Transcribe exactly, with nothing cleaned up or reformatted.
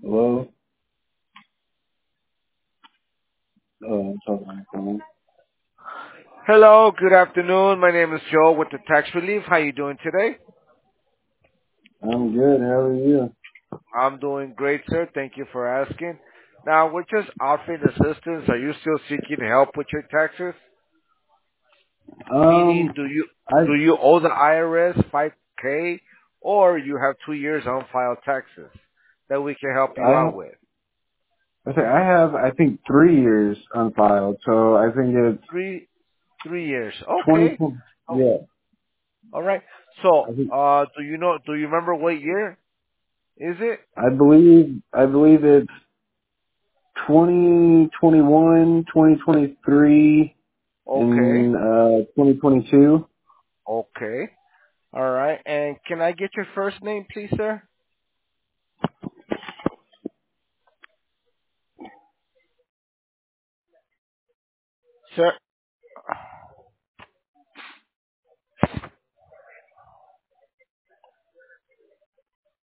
Hello? Oh, I'm talking on the phone. Hello, good afternoon. My name is Joe with the Tax Relief. How you doing today? I'm good. How are you? I'm doing great, sir. Thank you for asking. Now, we're just offering assistance. Are you still seeking help with your taxes? Meaning, Um, do you I, do you owe the I R S five K or you have two years unfiled taxes that we can help you I, out ha- with? I say I have, I think, three years unfiled. So I think it's Three three years. Okay. twenty. Oh, Yeah, all right. So, I think, uh, do you know? Do you remember what year is it? I believe, I believe it's twenty twenty-one, twenty twenty-three, Okay. and uh, twenty twenty-two. Okay. All right. And can I get your first name, please, sir? Sir,